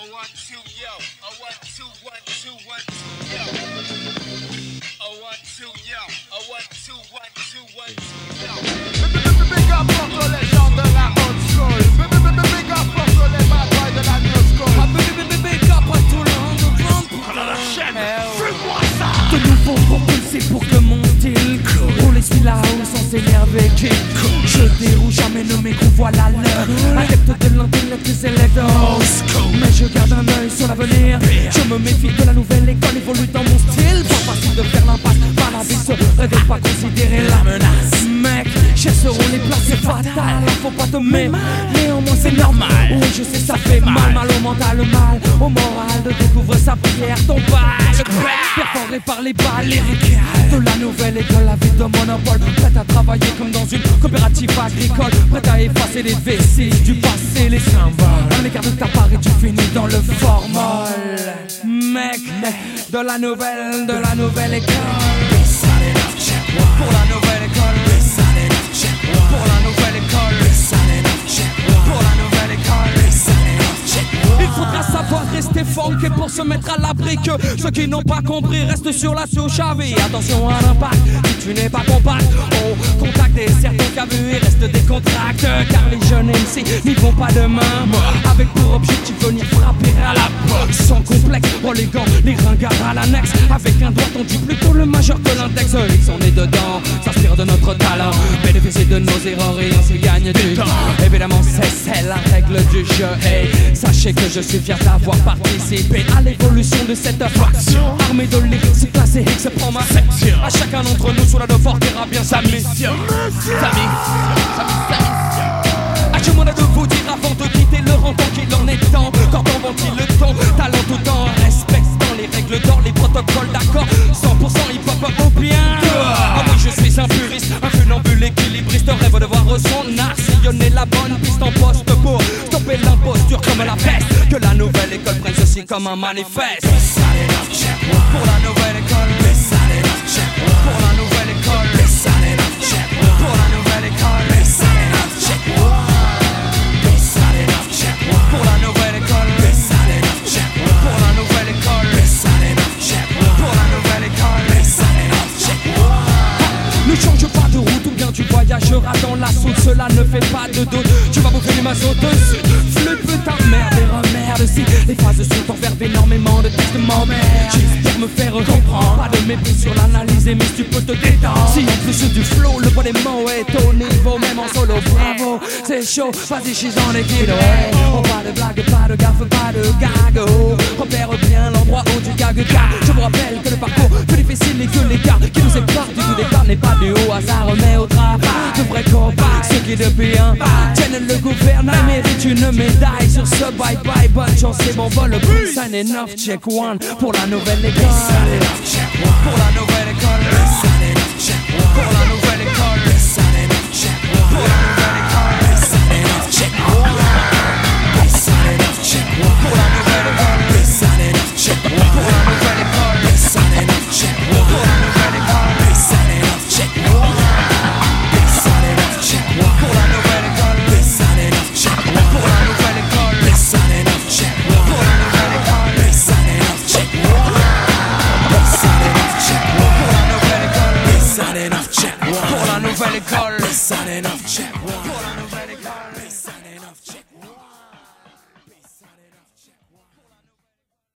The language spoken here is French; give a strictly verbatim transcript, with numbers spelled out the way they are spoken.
one, two, yo. A one, two, one, two, one, two, yo. A one, two, yo. A one, two, one, two, one, two, yo. Big up pour les gens de la old school. Big up pour les bad boys de la new school. Big up à tout le underground. Pour la chaîne, fais-moi ça. De nouveau propulsé pour que mon style cool. On les suit là-haut sans s'énerver. Je déroule jamais nommé qu'on voit la leur. Adepte de l'intellect des élèves de old school. Mais je garde un œil sur l'avenir. Je me méfie de la nouvelle école, évolue dans mon style. Pas facile de faire l'impasse, pas la bise, réveille pas considérer la menace. Mec, chasseront les places, c'est fatal. Faut pas te mémar, néanmoins c'est normal. Oui, je sais, ça fait mal, mal au mental, mal au moral. De découvrir sa prière, ton bail. Perforé par les balles, les récales. De la nouvelle école, la vie de monopole. Prête à travailler comme dans une coopérative agricole. Prête à effacer les vestiges du passé, les symboles. Un écart de ta part et tu finis dans le formol. Mec, de la nouvelle, de la nouvelle école. Pour la nouvelle école. Pour la nouvelle école. Pour la nouvelle école. Il faudra savoir rester funky pour se mettre à l'abri. Que ceux qui n'ont pas compris restent sur la souche à vie. Attention à l'impact, si tu n'es pas compact. Au contact des certains qu'à vue, il reste des contracts. Car les jeunes M C n'y vont pas de main. Avec pour objectif venir frapper à la boxe. Sans complexe, oh les gants, les ringards à l'annexe. Avec un doigt tendu plutôt le majeur que l'index. Ils sont nés dedans, s'inspirent de notre talent. Bénéficier de nos erreurs et on se gagne du temps. Évidemment c'est la règle du jeu. Hey, sachez que je suis fier d'avoir participé à l'évolution de cette faction. Armée de lyrics, c'est classé X, prend ma section. À chacun d'entre nous, cela de fort dira bien sa mission. Sa mission, sa mission. À tout le monde de vous dire avant de quitter le rang qu'il en est temps. Quand on ventile le temps, talent tout en respectant les règles d'or, les protocoles d'accord. cent pour cent hip-hop au bien. Ah oui, je suis un puriste, un funambule équilibriste. Rêve de voir son art sillonner la bonne piste en poste pour stopper l'imposture comme la peste. Que la nouvelle école prenne ceci comme un manifeste. Pour la nouvelle école. Pour la nouvelle école. Pour la nouvelle école. Pour la nouvelle école. Pour la nouvelle école. Pour la nouvelle école. Ne change pas de route ou bien tu voyageras dans la soude. Cela ne fait pas de doute. Tu vas bouffer les mazots dessus. Flûte ta merde et remerde. Si les phrases sont enfermées énormément de textes m'emmerdent. J'espère me faire comprendre. Pas de mépris sur l'analyse mais tu peux te détendre. Si en plus du flow, le poids des mots est au niveau. Même en solo, bravo, c'est chaud. Vas-y, she's on the kid, ouais. Oh, pas de blague, pas de gaffe, pas de gag. Oh, repère bien l'endroit où tu gagues. Je vous rappelle que le parcours plus difficile et que l'écart qui nous sépare du tout départ n'est pas du haut hasard mais au travail. De vrais copains, ceux qui depuis un tiennent le gouvernail méritent une médaille. Sur ce bye bye, bonne chance et bon vol. Plus sign enough, check one pour la nouvelle école. Pour la nouvelle école. Pour la nouvelle